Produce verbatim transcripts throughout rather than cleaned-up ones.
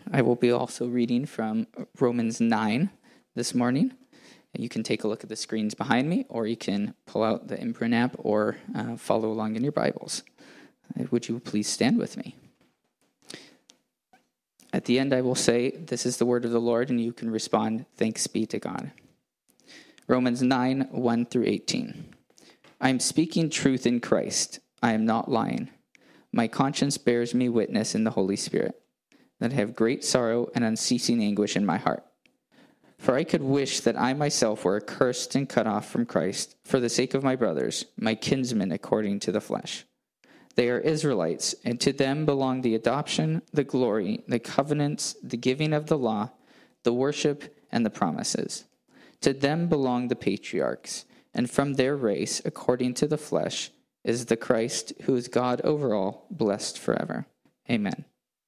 I will be also reading from Romans nine this morning. You can take a look at the screens behind me, or you can pull out the imprint app or uh, follow along in your Bibles. Uh, would you please stand with me? At the end, I will say, "This is the word of the Lord," and you can respond, "Thanks be to God." Romans nine, one through eighteen. I am speaking truth in Christ. I am not lying. My conscience bears me witness in the Holy Spirit that I have great sorrow and unceasing anguish in my heart. For I could wish that I myself were accursed and cut off from Christ for the sake of my brothers, my kinsmen according to the flesh. They are Israelites, and to them belong the adoption, the glory, the covenants, the giving of the law, the worship, and the promises. To them belong the patriarchs, and from their race, according to the flesh, is the Christ, who is God over all, blessed forever. Amen.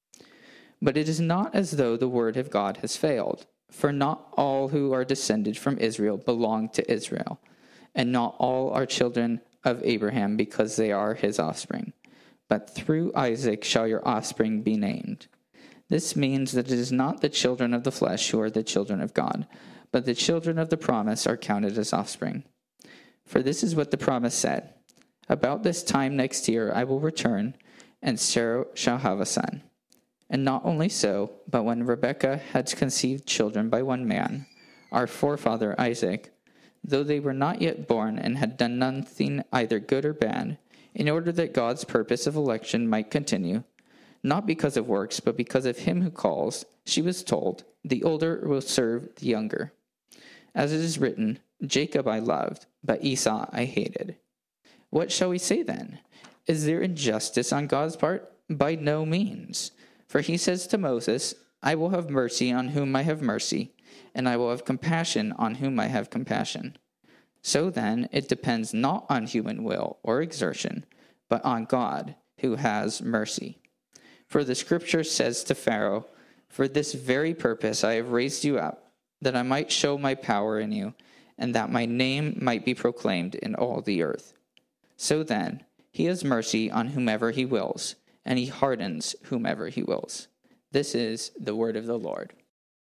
But it is not as though the word of God has failed, for not all who are descended from Israel belong to Israel, and not all are children of Abraham because they are his offspring. But through Isaac shall your offspring be named. This means that it is not the children of the flesh who are the children of God, but the children of the promise are counted as offspring. For this is what the promise said, about this time next year I will return, and Sarah shall have a son. And not only so, but when Rebekah had conceived children by one man, our forefather Isaac, though they were not yet born and had done nothing either good or bad, in order that God's purpose of election might continue, not because of works, but because of him who calls, she was told, the older will serve the younger. As it is written, Jacob I loved, but Esau I hated. What shall we say then? Is there injustice on God's part? By no means. For he says to Moses, I will have mercy on whom I have mercy, and I will have compassion on whom I have compassion. So then, it depends not on human will or exertion, but on God, who has mercy. For the scripture says to Pharaoh, For this very purpose I have raised you up, that I might show my power in you, and that my name might be proclaimed in all the earth. So then, he has mercy on whomever he wills, and he hardens whomever he wills. This is the word of the Lord.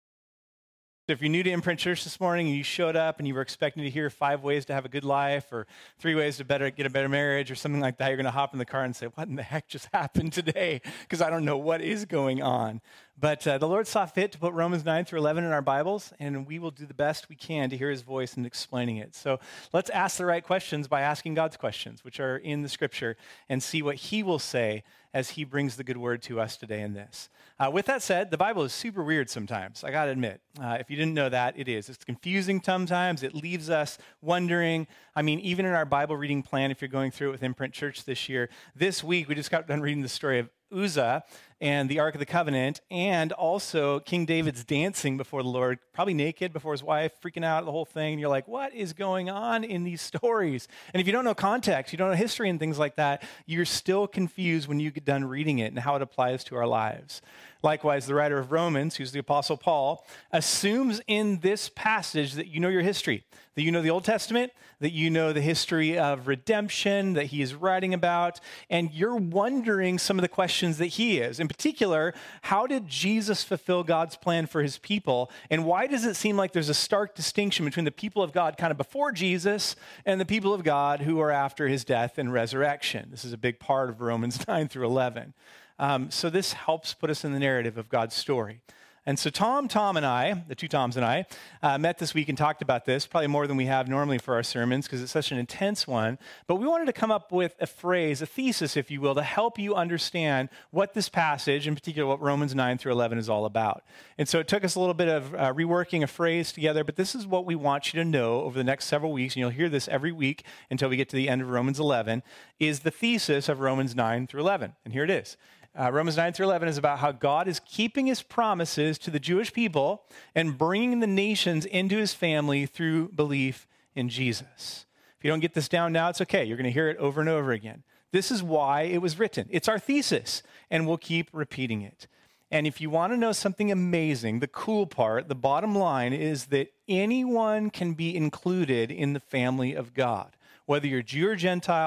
So if you're new to Imprint Church this morning and you showed up and you were expecting to hear five ways to have a good life or three ways to better get a better marriage or something like that, you're going to hop in the car and say, what in the heck just happened today? Because I don't know what is going on. But uh, the Lord saw fit to put Romans nine through eleven in our Bibles, and we will do the best we can to hear his voice in explaining it. So let's ask the right questions by asking God's questions, which are in the scripture, and see what he will say as he brings the good word to us today in this. Uh, with that said, the Bible is super weird sometimes, I got to admit. Uh, if you didn't know that, it is. It's confusing sometimes. It leaves us wondering. I mean, even in our Bible reading plan, if you're going through it with Imprint Church this year, this week we just got done reading the story of Uzzah and the Ark of the Covenant, and also King David's dancing before the Lord, probably naked before his wife, freaking out, the whole thing. And you're like, what is going on in these stories? And if you don't know context, you don't know history and things like that, you're still confused when you get done reading it and how it applies to our lives. Likewise, the writer of Romans, who's the Apostle Paul, assumes in this passage that you know your history, that you know the Old Testament, that you know the history of redemption that he is writing about, and you're wondering some of the questions that he is. In particular, how did Jesus fulfill God's plan for his people, and why does it seem like there's a stark distinction between the people of God kind of before Jesus and the people of God who are after his death and resurrection? This is a big part of Romans nine through eleven. Um, so this helps put us in the narrative of God's story. And so Tom, Tom, and I, the two Toms and I, uh, met this week and talked about this, probably more than we have normally for our sermons because it's such an intense one. But we wanted to come up with a phrase, a thesis, if you will, to help you understand what this passage, in particular what Romans nine through eleven is all about. And so it took us a little bit of uh, reworking a phrase together, but this is what we want you to know over the next several weeks, and you'll hear this every week until we get to the end of Romans eleven, is the thesis of Romans nine through eleven. And here it is. Uh, Romans nine through eleven is about how God is keeping his promises to the Jewish people and bringing the nations into his family through belief in Jesus. If you don't get this down now, it's okay. You're going to hear it over and over again. This is why it was written. It's our thesis, and we'll keep repeating it. And if you want to know something amazing, the cool part, the bottom line is that anyone can be included in the family of God. Whether you're Jew or Gentile,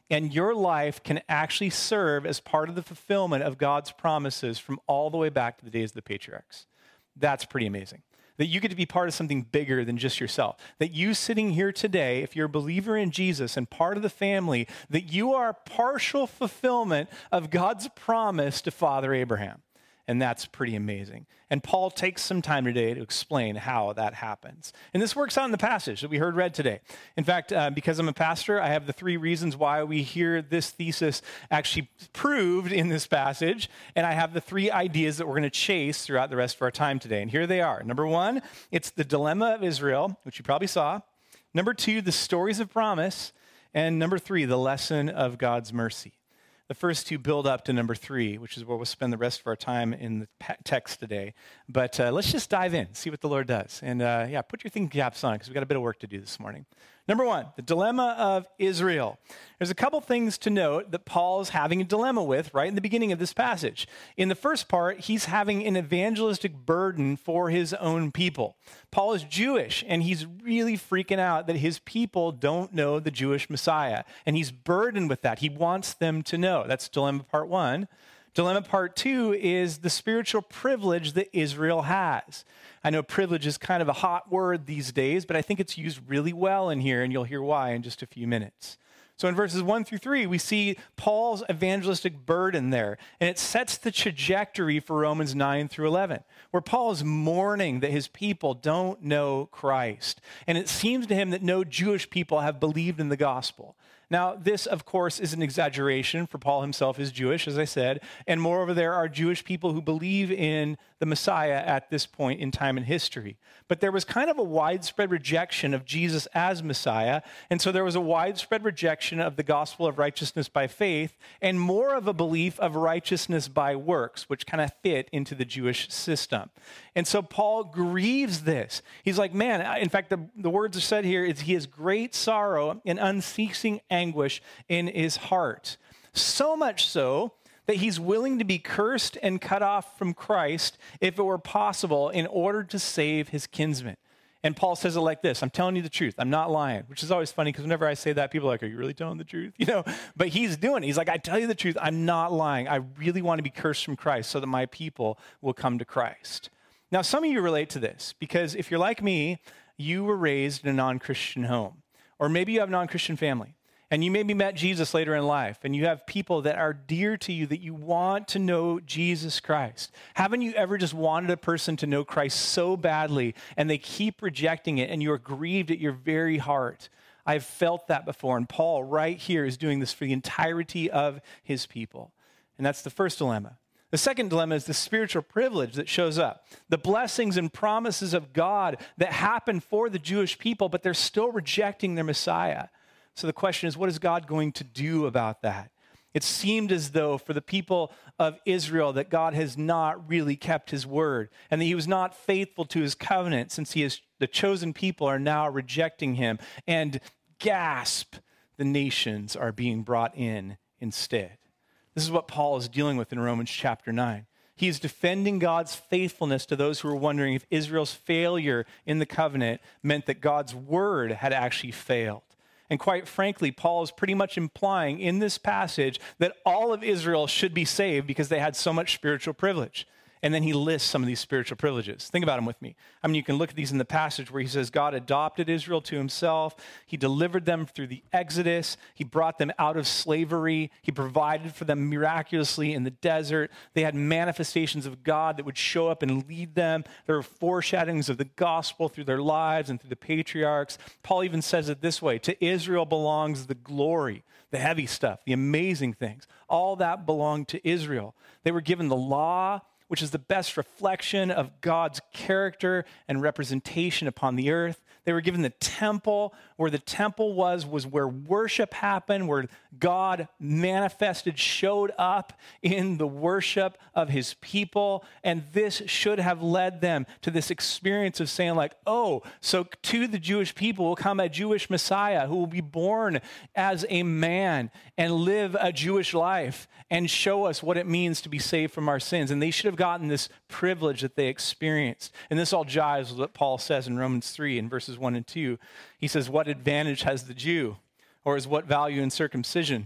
and your life can actually serve as part of the fulfillment of God's promises from all the way back to the days of the patriarchs. That's pretty amazing. That you get to be part of something bigger than just yourself. That you sitting here today, if you're a believer in Jesus and part of the family, that you are partial fulfillment of God's promise to Father Abraham. And that's pretty amazing. And Paul takes some time today to explain how that happens. And this works out in the passage that we heard read today. In fact, uh, because I'm a pastor, I have the three reasons why we hear this thesis actually proved in this passage. And I have the three ideas that we're going to chase throughout the rest of our time today. And here they are. Number one, it's the dilemma of Israel, which you probably saw. Number two, the stories of promise. And number three, the lesson of God's mercy. The first two build up to number three, which is where we'll spend the rest of our time in the text today. But uh, let's just dive in, see what the Lord does. And uh, yeah, put your thinking caps on because we've got a bit of work to do this morning. Number one, the dilemma of Israel. There's a couple things to note that Paul is having a dilemma with right in the beginning of this passage. In the first part, he's having an evangelistic burden for his own people. Paul is Jewish, and he's really freaking out that his people don't know the Jewish Messiah. And he's burdened with that. He wants them to know. That's dilemma part one. Dilemma part two is the spiritual privilege that Israel has. I know privilege is kind of a hot word these days, but I think it's used really well in here, and you'll hear why in just a few minutes. So in verses one through three, we see Paul's evangelistic burden there, and it sets the trajectory for Romans nine through eleven, where Paul is mourning that his people don't know Christ. And it seems to him that no Jewish people have believed in the gospel. Now, this, of course, is an exaggeration, for Paul himself is Jewish, as I said, and moreover, there are Jewish people who believe in the Messiah at this point in time in history. But there was kind of a widespread rejection of Jesus as Messiah, and so there was a widespread rejection of the gospel of righteousness by faith, and more of a belief of righteousness by works, which kind of fit into the Jewish system. And so Paul grieves this. He's like, man, in fact, the, the words are said here, is he has great sorrow and unceasing anguish in his heart. So much so that he's willing to be cursed and cut off from Christ if it were possible in order to save his kinsmen. And Paul says it like this, I'm telling you the truth, I'm not lying, which is always funny because whenever I say that, people are like, are you really telling the truth? You know, but he's doing it. He's like, I tell you the truth, I'm not lying. I really want to be cursed from Christ so that my people will come to Christ. Now, some of you relate to this because if you're like me, you were raised in a non-Christian home, or maybe you have a non-Christian family. And you maybe met Jesus later in life, and you have people that are dear to you that you want to know Jesus Christ. Haven't you ever just wanted a person to know Christ so badly, and they keep rejecting it, and you're grieved at your very heart? I've felt that before, and Paul right here is doing this for the entirety of his people. And that's the first dilemma. The second dilemma is the spiritual privilege that shows up. The blessings and promises of God that happen for the Jewish people, but they're still rejecting their Messiah. So the question is, what is God going to do about that? It seemed as though for the people of Israel that God has not really kept his word and that he was not faithful to his covenant since he is, the chosen people are now rejecting him. And gasp, the nations are being brought in instead. This is what Paul is dealing with in Romans chapter nine. He is defending God's faithfulness to those who are wondering if Israel's failure in the covenant meant that God's word had actually failed. And quite frankly, Paul is pretty much implying in this passage that all of Israel should be saved because they had so much spiritual privilege. And then he lists some of these spiritual privileges. Think about them with me. I mean, you can look at these in the passage where he says God adopted Israel to himself. He delivered them through the Exodus. He brought them out of slavery. He provided for them miraculously in the desert. They had manifestations of God that would show up and lead them. There were foreshadowings of the gospel through their lives and through the patriarchs. Paul even says it this way, to Israel belongs the glory, the heavy stuff, the amazing things. All that belonged to Israel. They were given the law, which is the best reflection of God's character and representation upon the earth. They were given the temple. Where the temple was, was where worship happened, where God manifested, showed up in the worship of his people. And this should have led them to this experience of saying like, oh, so to the Jewish people will come a Jewish Messiah who will be born as a man and live a Jewish life and show us what it means to be saved from our sins. And they should have gotten this privilege that they experienced. And this all jives with what Paul says in Romans three in verses one and two. He says, what advantage has the Jew? Or is what value in circumcision?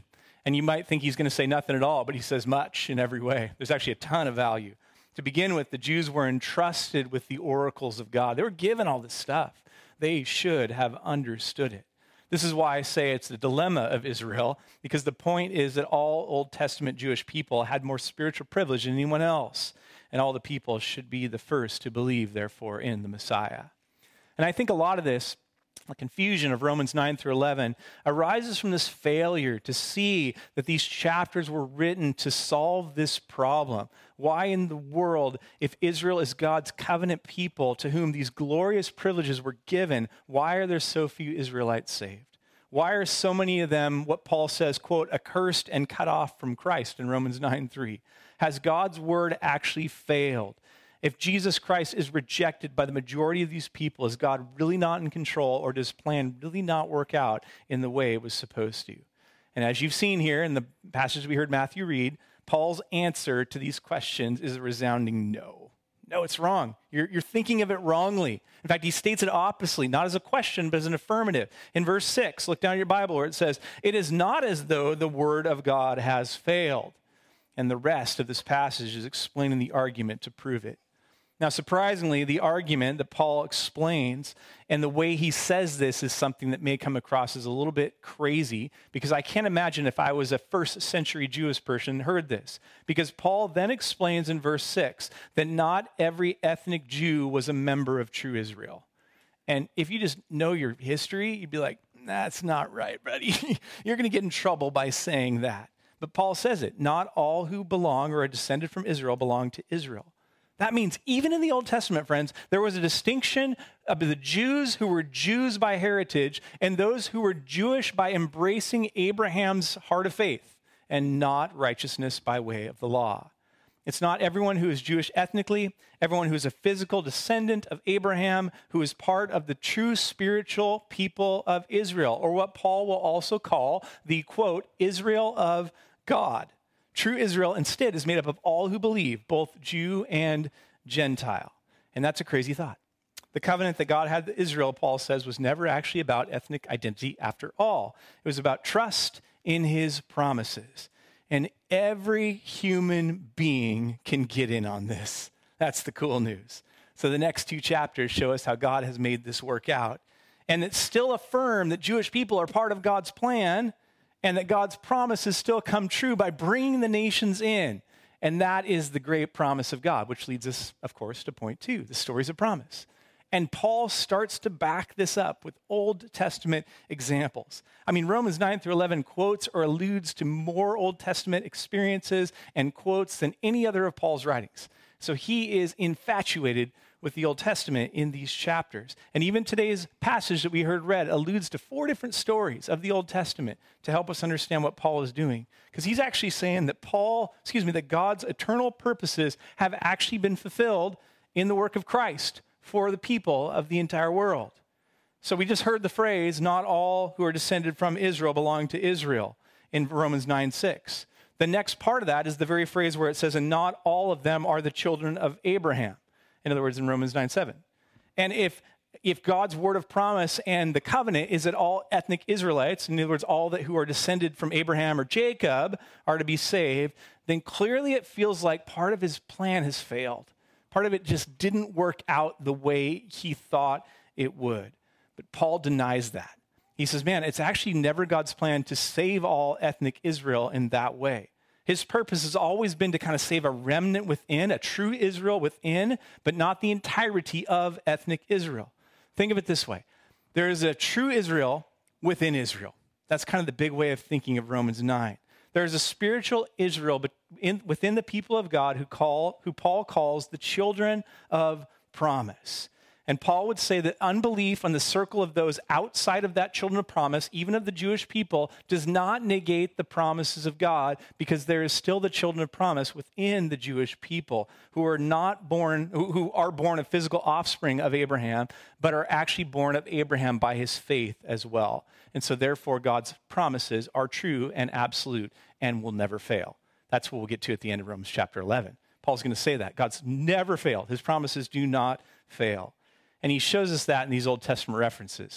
And you might think he's going to say nothing at all, but he says much in every way. There's actually a ton of value. To begin with, the Jews were entrusted with the oracles of God. They were given all this stuff. They should have understood it. This is why I say it's the dilemma of Israel, because the point is that all Old Testament Jewish people had more spiritual privilege than anyone else, and all the people should be the first to believe, therefore, in the Messiah. And I think a lot of this, the confusion of Romans nine through eleven, arises from this failure to see that these chapters were written to solve this problem. Why in the world, if Israel is God's covenant people to whom these glorious privileges were given, why are there so few Israelites saved? Why are so many of them, what Paul says, quote, accursed and cut off from Christ in Romans nine three? Has God's word actually failed? If Jesus Christ is rejected by the majority of these people, is God really not in control, or does plan really not work out in the way it was supposed to? And as you've seen here in the passage we heard Matthew read, Paul's answer to these questions is a resounding no. No, it's wrong. You're, you're thinking of it wrongly. In fact, he states it oppositely, not as a question, but as an affirmative. In verse six, look down at your Bible where it says, "It is not as though the word of God has failed." And the rest of this passage is explaining the argument to prove it. Now, surprisingly, the argument that Paul explains and the way he says this is something that may come across as a little bit crazy, because I can't imagine if I was a first century Jewish person heard this. Because Paul then explains in verse six that not every ethnic Jew was a member of true Israel. And if you just know your history, you'd be like, that's not right, buddy. You're going to get in trouble by saying that. But Paul says it. Not all who belong or are descended from Israel belong to Israel. That means even in the Old Testament, friends, there was a distinction of the Jews who were Jews by heritage and those who were Jewish by embracing Abraham's heart of faith and not righteousness by way of the law. It's not everyone who is Jewish ethnically, everyone who is a physical descendant of Abraham, who is part of the true spiritual people of Israel, or what Paul will also call the, quote, Israel of God. True Israel instead is made up of all who believe, both Jew and Gentile. And that's a crazy thought. The covenant that God had with Israel, Paul says, was never actually about ethnic identity after all. It was about trust in his promises. And every human being can get in on this. That's the cool news. So the next two chapters show us how God has made this work out. And it's still affirm that Jewish people are part of God's plan, and that God's promises still come true by bringing the nations in. And that is the great promise of God, which leads us, of course, to point two, the stories of promise. And Paul starts to back this up with Old Testament examples. I mean, Romans nine through eleven quotes or alludes to more Old Testament experiences and quotes than any other of Paul's writings. So he is infatuated with the Old Testament in these chapters. And even today's passage that we heard read alludes to four different stories of the Old Testament to help us understand what Paul is doing. Because he's actually saying that Paul, excuse me, that God's eternal purposes have actually been fulfilled in the work of Christ for the people of the entire world. So we just heard the phrase, not all who are descended from Israel belong to Israel in Romans nine six. The next part of that is the very phrase where it says, and not all of them are the children of Abraham. In other words, in Romans nine seven. And if if God's word of promise and the covenant is that all ethnic Israelites, in other words, all that who are descended from Abraham or Jacob are to be saved, then clearly it feels like part of his plan has failed. Part of it just didn't work out the way he thought it would. But Paul denies that. He says, man, it's actually never God's plan to save all ethnic Israel in that way. His purpose has always been to kind of save a remnant within, a true Israel within, but not the entirety of ethnic Israel. Think of it this way. There is a true Israel within Israel. That's kind of the big way of thinking of Romans nine. There is a spiritual Israel within the people of God who call, who Paul calls the children of promise. And Paul would say that unbelief on the circle of those outside of that children of promise, even of the Jewish people, does not negate the promises of God, because there is still the children of promise within the Jewish people who are not born, who are born of physical offspring of Abraham, but are actually born of Abraham by his faith as well. And so therefore God's promises are true and absolute and will never fail. That's what we'll get to at the end of Romans chapter eleven. Paul's going to say that. God's never failed. His promises do not fail. And he shows us that in these Old Testament references.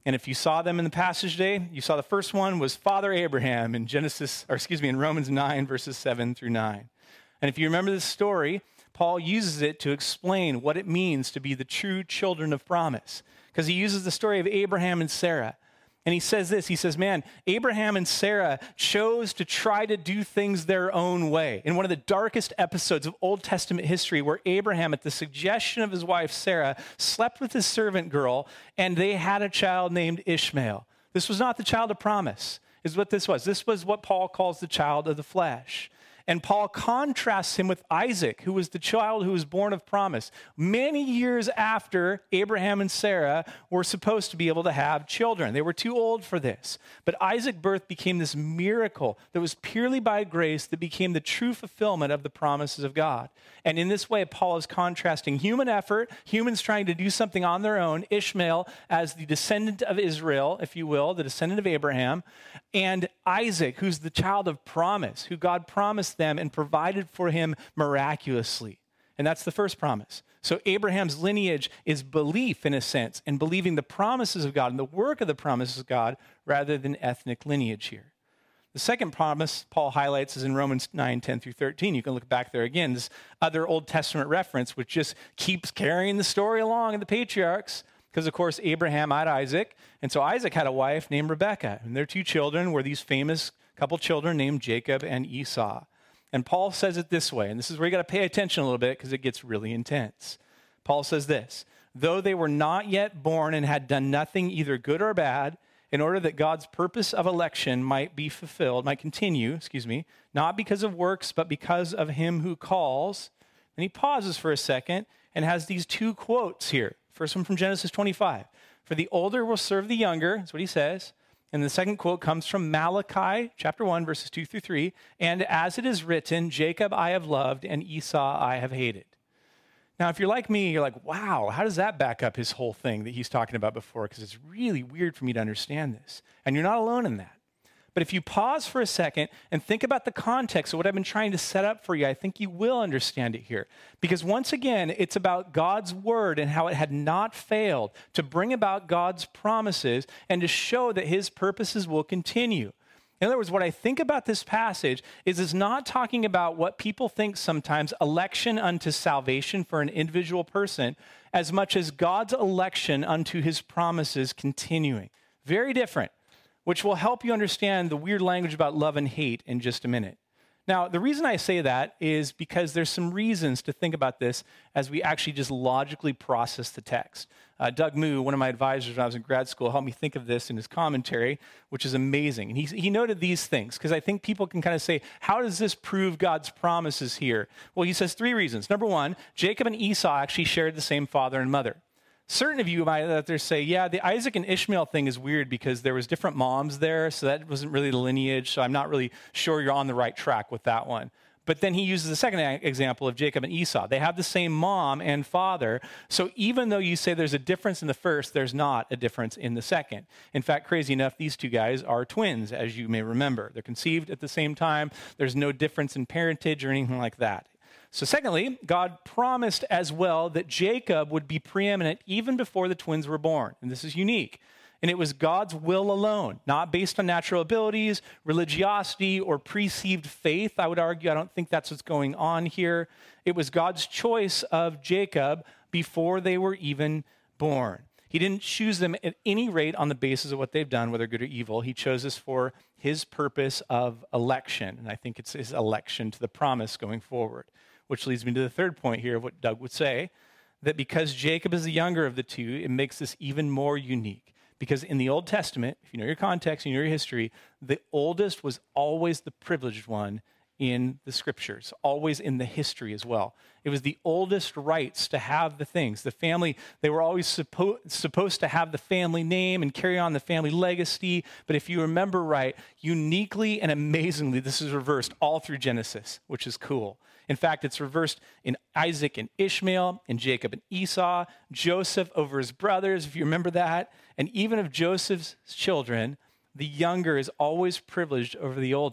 And if you saw them in the passage today, you saw the first one was Father Abraham in Genesis, or excuse me, in Romans nine, verses seven through nine. And if you remember this story, Paul uses it to explain what it means to be the true children of promise. Because he uses the story of Abraham and Sarah. And he says this, he says, man, Abraham and Sarah chose to try to do things their own way. In one of the darkest episodes of Old Testament history, where Abraham, at the suggestion of his wife Sarah, slept with his servant girl, and they had a child named Ishmael. This was not the child of promise, is what this was. This was what Paul calls the child of the flesh. And Paul contrasts him with Isaac, who was the child who was born of promise, many years after Abraham and Sarah were supposed to be able to have children. They were too old for this. But Isaac's birth became this miracle that was purely by grace that became the true fulfillment of the promises of God. And in this way, Paul is contrasting human effort, humans trying to do something on their own, Ishmael as the descendant of Israel, if you will, the descendant of Abraham, and Isaac, who's the child of promise, who God promised them and provided for him miraculously. And that's the first promise. So Abraham's lineage is belief, in a sense, and believing the promises of God and the work of the promises of God rather than ethnic lineage here. The second promise Paul highlights is in Romans nine, ten through thirteen. You can look back there again, this other Old Testament reference, which just keeps carrying the story along in the patriarchs. Because, of course, Abraham had Isaac, and so Isaac had a wife named Rebekah, and their two children were these famous couple children named Jacob and Esau. And Paul says it this way, and this is where you got to pay attention a little bit because it gets really intense. Paul says this, though they were not yet born and had done nothing either good or bad, in order that God's purpose of election might be fulfilled, might continue, excuse me, not because of works, but because of him who calls. And he pauses for a second and has these two quotes here. First one from Genesis twenty-five. For the older will serve the younger, that's what he says. And the second quote comes from Malachi, chapter one, verses two through three. And as it is written, Jacob I have loved, and Esau I have hated. Now, if you're like me, you're like, wow, how does that back up his whole thing that he's talking about before? Because it's really weird for me to understand this. And you're not alone in that. But if you pause for a second and think about the context of what I've been trying to set up for you, I think you will understand it here. Because once again, it's about God's word and how it had not failed to bring about God's promises and to show that his purposes will continue. In other words, what I think about this passage is it's not talking about what people think sometimes, election unto salvation for an individual person, as much as God's election unto his promises continuing. Very different. Which will help you understand the weird language about love and hate in just a minute. Now, the reason I say that is because there's some reasons to think about this as we actually just logically process the text. Uh, Doug Moo, one of my advisors when I was in grad school, helped me think of this in his commentary, which is amazing. And he, he noted these things, because I think people can kind of say, how does this prove God's promises here? Well, he says three reasons. Number one, Jacob and Esau actually shared the same father and mother. Certain of you might out there say, yeah, the Isaac and Ishmael thing is weird because there was different moms there, so that wasn't really the lineage, so I'm not really sure you're on the right track with that one. But then he uses the second example of Jacob and Esau. They have the same mom and father, so even though you say there's a difference in the first, there's not a difference in the second. In fact, crazy enough, these two guys are twins, as you may remember. They're conceived at the same time. There's no difference in parentage or anything like that. So secondly, God promised as well that Jacob would be preeminent even before the twins were born. And this is unique. And it was God's will alone, not based on natural abilities, religiosity, or perceived faith. I would argue, I don't think that's what's going on here. It was God's choice of Jacob before they were even born. He didn't choose them at any rate on the basis of what they've done, whether good or evil. He chose us for his purpose of election. And I think it's his election to the promise going forward. Which leads me to the third point here of what Doug would say, that because Jacob is the younger of the two, it makes this even more unique. Because in the Old Testament, if you know your context, you know your history, the oldest was always the privileged one in the scriptures, always in the history as well. It was the oldest rights to have the things. The family, they were always suppo- supposed to have the family name and carry on the family legacy. But if you remember right, uniquely and amazingly, this is reversed all through Genesis, which is cool. In fact, it's reversed in Isaac and Ishmael, in Jacob and Esau, Joseph over his brothers, if you remember that. And even of Joseph's children, the younger is always privileged over the older.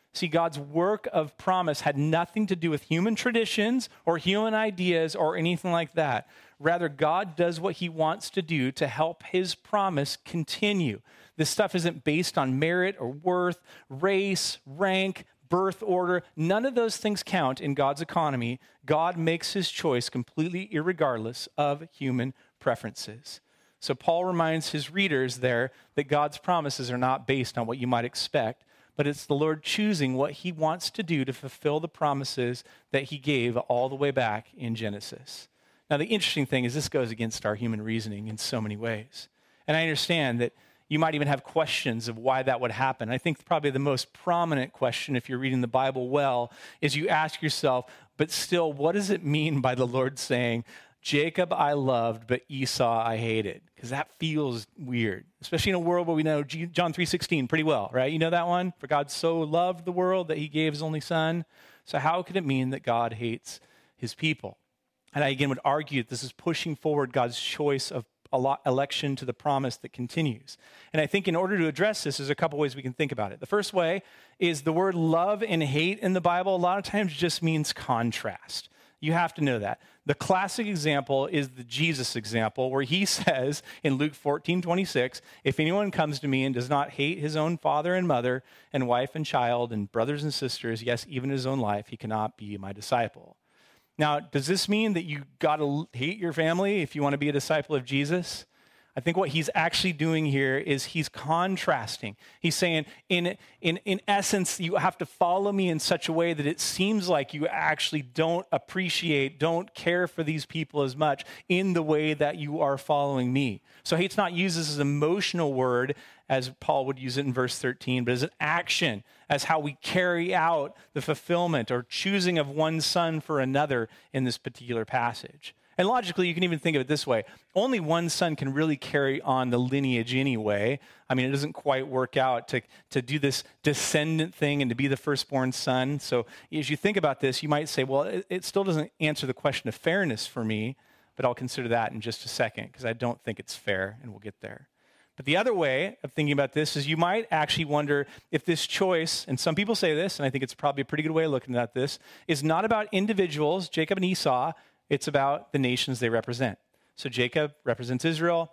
See, God's work of promise had nothing to do with human traditions or human ideas or anything like that. Rather, God does what he wants to do to help his promise continue. This stuff isn't based on merit or worth, race, rank, birth order. None of those things count in God's economy. God makes his choice completely irregardless of human preferences. So Paul reminds his readers there that God's promises are not based on what you might expect, but it's the Lord choosing what he wants to do to fulfill the promises that he gave all the way back in Genesis. Now, the interesting thing is this goes against our human reasoning in so many ways. And I understand that you might even have questions of why that would happen. I think probably the most prominent question, if you're reading the Bible well, is you ask yourself, but still, what does it mean by the Lord saying, Jacob I loved, but Esau I hated? Because that feels weird, especially in a world where we know John three sixteen pretty well, right? You know that one? For God so loved the world that he gave his only son. So how could it mean that God hates his people? And I again would argue that this is pushing forward God's choice of election to the promise that continues. And I think in order to address this, there's a couple ways we can think about it. The first way is the word love and hate in the Bible a lot of times just means contrast. You have to know that. The classic example is the Jesus example, where he says in Luke fourteen twenty-six, if anyone comes to me and does not hate his own father and mother and wife and child and brothers and sisters, yes, even his own life, he cannot be my disciple. Now, does this mean that you got to hate your family if you want to be a disciple of Jesus? I think what he's actually doing here is he's contrasting. He's saying, in, in, in essence, you have to follow me in such a way that it seems like you actually don't appreciate, don't care for these people as much in the way that you are following me. So hate's not used as an emotional word, as Paul would use it in verse thirteen, but as an action, as how we carry out the fulfillment or choosing of one son for another in this particular passage. And logically, you can even think of it this way. Only one son can really carry on the lineage anyway. I mean, it doesn't quite work out to, to do this descendant thing and to be the firstborn son. So as you think about this, you might say, well, it, it still doesn't answer the question of fairness for me, but I'll consider that in just a second because I don't think it's fair, and we'll get there. But the other way of thinking about this is you might actually wonder if this choice, and some people say this, and I think it's probably a pretty good way of looking at this, is not about individuals, Jacob and Esau. It's about the nations they represent. So Jacob represents Israel.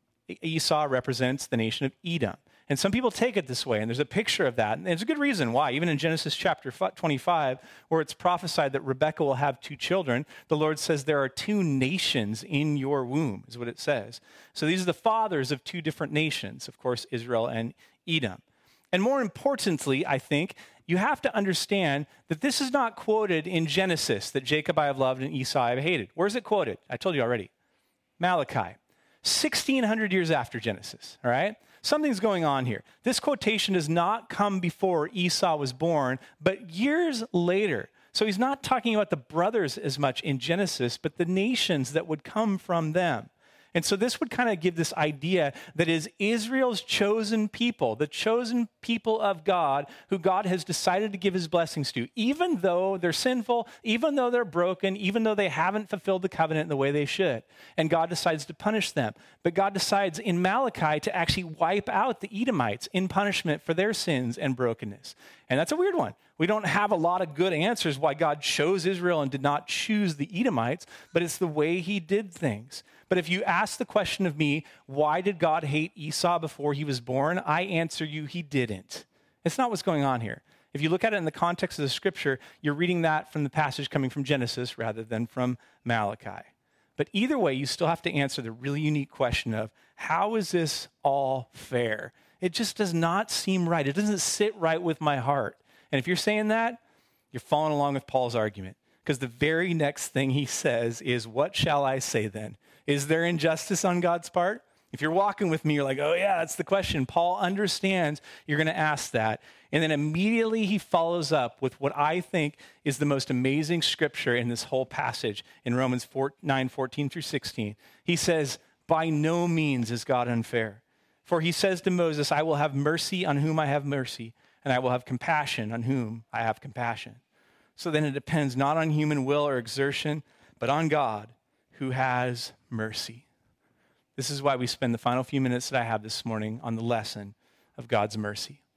Esau represents the nation of Edom. And some people take it this way, and there's a picture of that. And there's a good reason why. Even in Genesis chapter twenty-five, where it's prophesied that Rebekah will have two children, the Lord says there are two nations in your womb, is what it says. So these are the fathers of two different nations, of course, Israel and Edom. And more importantly, I think, you have to understand that this is not quoted in Genesis, that Jacob I have loved and Esau I have hated. Where's it quoted? I told you already. Malachi. sixteen hundred years after Genesis, all right? Something's going on here. This quotation does not come before Esau was born, but years later. So he's not talking about the brothers as much in Genesis, but the nations that would come from them. And so this would kind of give this idea that is Israel's chosen people, the chosen people of God, who God has decided to give his blessings to, even though they're sinful, even though they're broken, even though they haven't fulfilled the covenant in the way they should. And God decides to punish them. But God decides in Malachi to actually wipe out the Edomites in punishment for their sins and brokenness. And that's a weird one. We don't have a lot of good answers why God chose Israel and did not choose the Edomites, but it's the way he did things. But if you ask the question of me, why did God hate Esau before he was born? I answer you, he didn't. It's not what's going on here. If you look at it in the context of the scripture, you're reading that from the passage coming from Genesis rather than from Malachi. But either way, you still have to answer the really unique question of, how is this all fair? It just does not seem right. It doesn't sit right with my heart. And if you're saying that, you're following along with Paul's argument. Because the very next thing he says is, what shall I say then? Is there injustice on God's part? If you're walking with me, you're like, oh yeah, that's the question. Paul understands you're going to ask that. And then immediately he follows up with what I think is the most amazing scripture in this whole passage in Romans nine, fourteen through sixteen. He says, by no means is God unfair. For he says to Moses, I will have mercy on whom I have mercy, and I will have compassion on whom I have compassion. So then it depends not on human will or exertion, but on God who has mercy. This is why we spend the final few minutes that I have this morning on the lesson of God's mercy.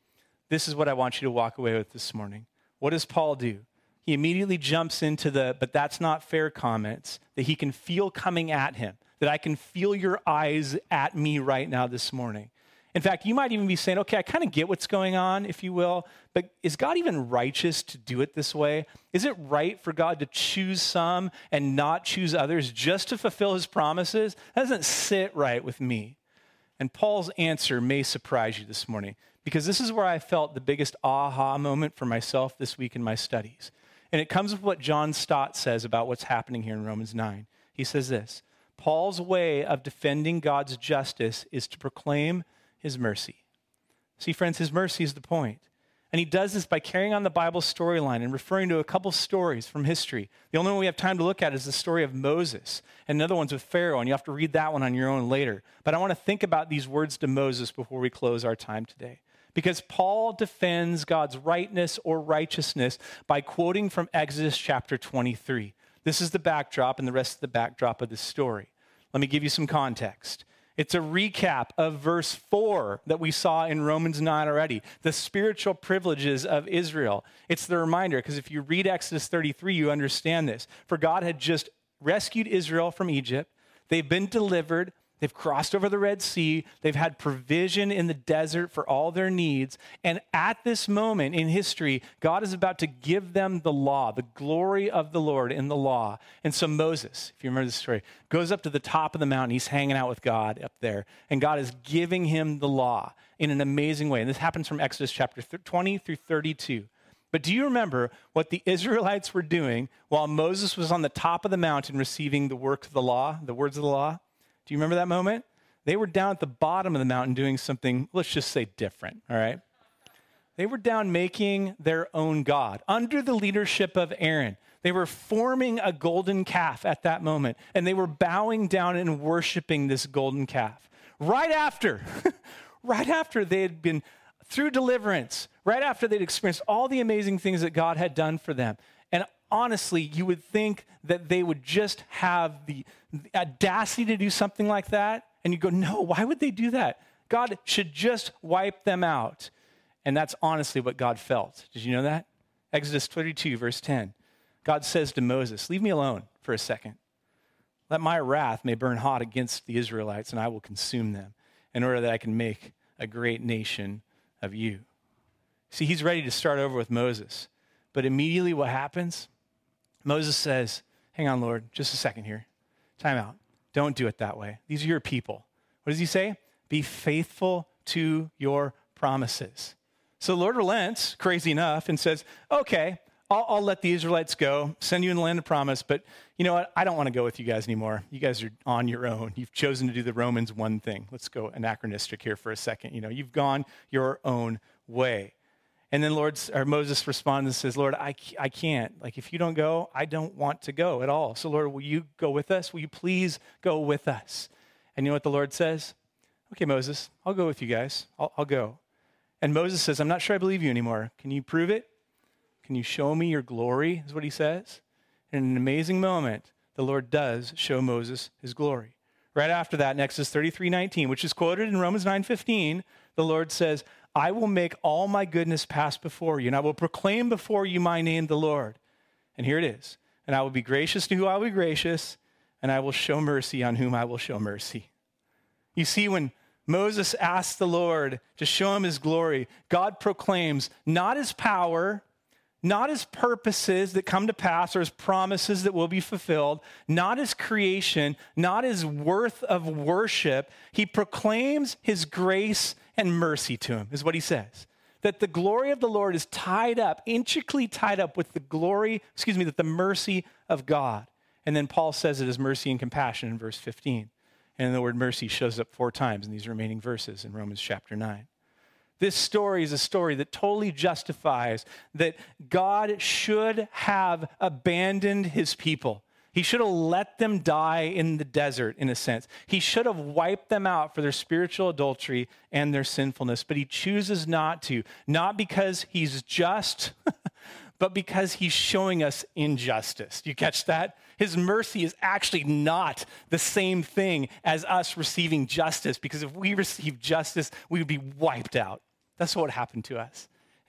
this is what I want you to walk away with this morning. What does Paul do? He immediately jumps into the, but that's not fair comments that he can feel coming at him, that I can feel your eyes at me right now this morning. In fact, you might even be saying, okay, I kind of get what's going on, if you will, but is God even righteous to do it this way? Is it right for God to choose some and not choose others just to fulfill his promises? That doesn't sit right with me. And Paul's answer may surprise you this morning, because this is where I felt the biggest aha moment for myself this week in my studies. And it comes with what John Stott says about what's happening here in Romans nine. He says this: Paul's way of defending God's justice is to proclaim his mercy. See, friends, his mercy is the point. And he does this by carrying on the Bible storyline and referring to a couple stories from history. The only one we have time to look at is the story of Moses, and another one's with Pharaoh, and you have to read that one on your own later. But I want to think about these words to Moses before we close our time today. Because Paul defends God's rightness or righteousness by quoting from Exodus chapter twenty-three. This is the backdrop and the rest of the backdrop of this story. Let me give you some context. It's a recap of verse four that we saw in Romans nine already, the spiritual privileges of Israel. It's the reminder, because if you read Exodus thirty-three, you understand this. For God had just rescued Israel from Egypt. They've been delivered. They've crossed over the Red Sea. They've had provision in the desert for all their needs. And at this moment in history, God is about to give them the law, the glory of the Lord in the law. And so Moses, if you remember the story, goes up to the top of the mountain. He's hanging out with God up there. And God is giving him the law in an amazing way. And this happens from Exodus chapter twenty through thirty-two. But do you remember what the Israelites were doing while Moses was on the top of the mountain receiving the work of the law, the words of the law? Do you remember that moment? They were down at the bottom of the mountain doing something, let's just say different, all right? They were down making their own God under the leadership of Aaron. They were forming a golden calf at that moment, and they were bowing down and worshiping this golden calf. Right after, right after they had been through deliverance, right after they'd experienced all the amazing things that God had done for them. And honestly, you would think that they would just have the audacity to do something like that. And you go, no, why would they do that? God should just wipe them out. And that's honestly what God felt. Did you know that? Exodus thirty-two, verse ten. God says to Moses, leave me alone for a second. Let my wrath may burn hot against the Israelites, and I will consume them in order that I can make a great nation of you. See, he's ready to start over with Moses. But immediately what happens? Moses says, hang on, Lord, just a second here. Time out. Don't do it that way. These are your people. What does he say? Be faithful to your promises. So the Lord relents, crazy enough, and says, okay, I'll, I'll let the Israelites go, send you in the land of promise, but you know what? I don't want to go with you guys anymore. You guys are on your own. You've chosen to do the Romans one thing. Let's go anachronistic here for a second. You know, you've gone your own way. And then Lord, or Moses responds and says, Lord, I, I can't. Like, if you don't go, I don't want to go at all. So Lord, will you go with us? Will you please go with us? And you know what the Lord says? Okay, Moses, I'll go with you guys. I'll, I'll go. And Moses says, I'm not sure I believe you anymore. Can you prove it? Can you show me your glory, is what he says. And in an amazing moment, the Lord does show Moses his glory. Right after that, in Exodus thirty-three nineteen, which is quoted in Romans nine fifteen, the Lord says, I will make all my goodness pass before you, and I will proclaim before you my name, the Lord. And here it is. And I will be gracious to who I will be gracious, and I will show mercy on whom I will show mercy. You see, when Moses asks the Lord to show him his glory, God proclaims not his power, not his purposes that come to pass or his promises that will be fulfilled, not his creation, not his worth of worship. He proclaims his grace and mercy to him, is what he says. That the glory of the Lord is tied up, intricately tied up with the glory, excuse me, that the mercy of God. And then Paul says it is mercy and compassion in verse fifteen. And the word mercy shows up four times in these remaining verses in Romans chapter nine. This story is a story that totally justifies that God should have abandoned his people. He should have let them die in the desert, in a sense. He should have wiped them out for their spiritual adultery and their sinfulness, but he chooses not to. Not because he's just, but because he's showing us injustice. Do you catch that? His mercy is actually not the same thing as us receiving justice, because if we receive justice, we would be wiped out. That's what happened to us.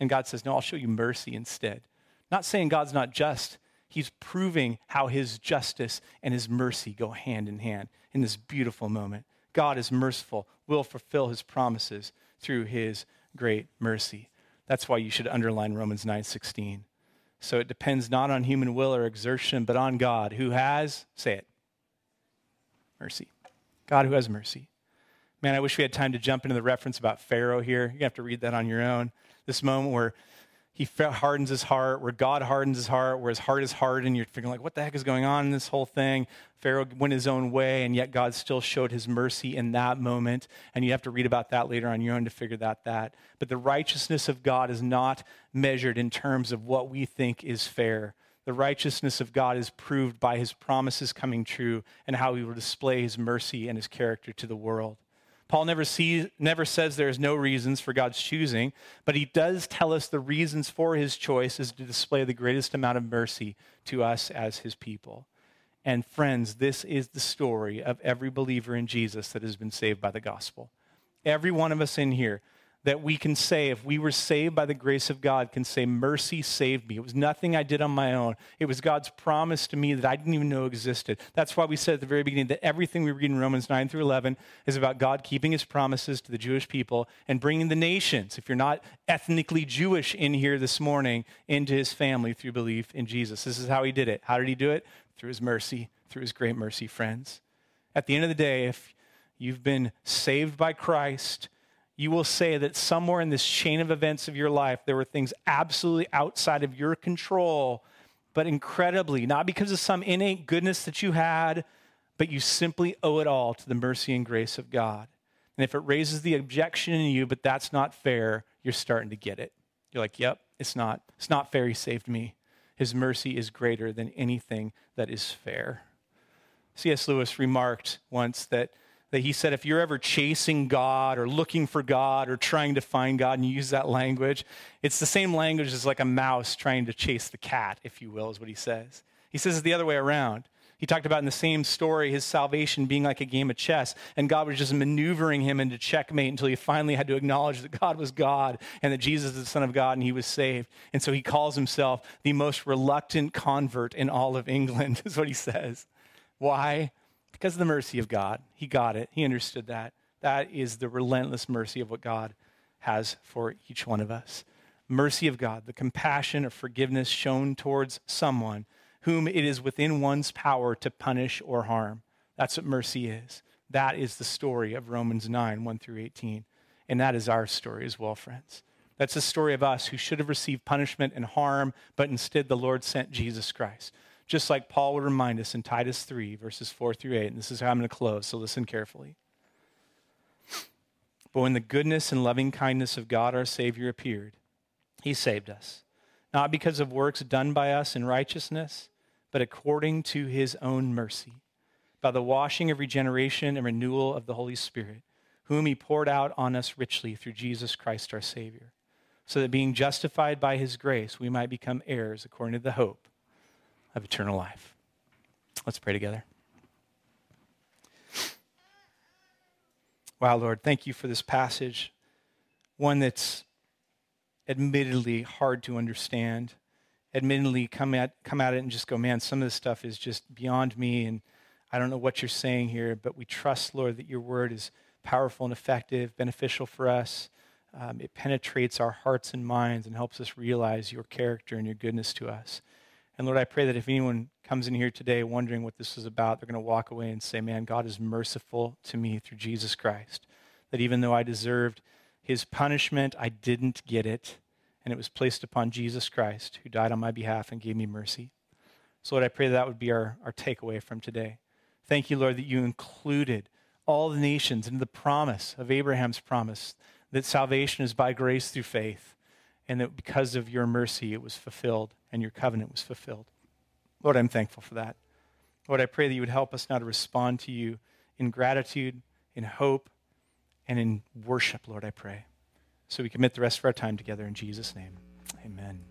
And God says, no, I'll show you mercy instead. Not saying God's not just. He's proving how his justice and his mercy go hand in hand in this beautiful moment. God is merciful, will fulfill his promises through his great mercy. That's why you should underline Romans nine sixteen. So it depends not on human will or exertion, but on God who has, say it, mercy. God who has mercy. Man, I wish we had time to jump into the reference about Pharaoh here. You have to read that on your own. This moment where he hardens his heart, where God hardens his heart, where his heart is hardened. You're figuring like, what the heck is going on in this whole thing? Pharaoh went his own way, and yet God still showed his mercy in that moment. And you have to read about that later on your own to figure that that. But the righteousness of God is not measured in terms of what we think is fair. The righteousness of God is proved by his promises coming true and how he will display his mercy and his character to the world. Paul never sees, never says there's no reasons for God's choosing, but he does tell us the reasons for his choice is to display the greatest amount of mercy to us as his people. And friends, this is the story of every believer in Jesus that has been saved by the gospel. Every one of us in here that we can say, if we were saved by the grace of God, can say, mercy saved me. It was nothing I did on my own. It was God's promise to me that I didn't even know existed. That's why we said at the very beginning that everything we read in Romans nine through eleven is about God keeping his promises to the Jewish people and bringing the nations, if you're not ethnically Jewish in here this morning, into his family through belief in Jesus. This is how he did it. How did he do it? Through his mercy, through his great mercy, friends. At the end of the day, if you've been saved by Christ, you will say that somewhere in this chain of events of your life, there were things absolutely outside of your control, but incredibly, not because of some innate goodness that you had, but you simply owe it all to the mercy and grace of God. And if it raises the objection in you, but that's not fair, you're starting to get it. You're like, yep, it's not. It's not fair he saved me. His mercy is greater than anything that is fair. C S Lewis remarked once that that he said, if you're ever chasing God or looking for God or trying to find God, and you use that language, it's the same language as like a mouse trying to chase the cat, if you will, is what he says. He says it's the other way around. He talked about in the same story, his salvation being like a game of chess, and God was just maneuvering him into checkmate until he finally had to acknowledge that God was God and that Jesus is the Son of God and he was saved. And so he calls himself the most reluctant convert in all of England, is what he says. Why? Because of the mercy of God. He got it. He understood that. That is the relentless mercy of what God has for each one of us. Mercy of God, the compassion of forgiveness shown towards someone whom it is within one's power to punish or harm. That's what mercy is. That is the story of Romans nine, one through eighteen. And that is our story as well, friends. That's the story of us who should have received punishment and harm, but instead the Lord sent Jesus Christ. Just like Paul would remind us in Titus three, verses four through eight. And this is how I'm going to close, so listen carefully. But when the goodness and loving kindness of God our Savior appeared, he saved us, not because of works done by us in righteousness, but according to his own mercy, by the washing of regeneration and renewal of the Holy Spirit, whom he poured out on us richly through Jesus Christ our Savior, so that being justified by his grace, we might become heirs according to the hope of eternal life. Let's pray together. Wow, Lord, thank you for this passage, one that's admittedly hard to understand. Admittedly, come at come at it and just go, man, some of this stuff is just beyond me, and I don't know what you're saying here, but we trust, Lord, that your word is powerful and effective, beneficial for us. Um, it penetrates our hearts and minds and helps us realize your character and your goodness to us. And Lord, I pray that if anyone comes in here today wondering what this is about, they're going to walk away and say, man, God is merciful to me through Jesus Christ. That even though I deserved his punishment, I didn't get it. And it was placed upon Jesus Christ, who died on my behalf and gave me mercy. So Lord, I pray that, that would be our, our takeaway from today. Thank you, Lord, that you included all the nations into the promise of Abraham's promise, that salvation is by grace through faith, and that because of your mercy it was fulfilled and your covenant was fulfilled. Lord, I'm thankful for that. Lord, I pray that you would help us now to respond to you in gratitude, in hope, and in worship, Lord, I pray. So we commit the rest of our time together in Jesus' name. Amen.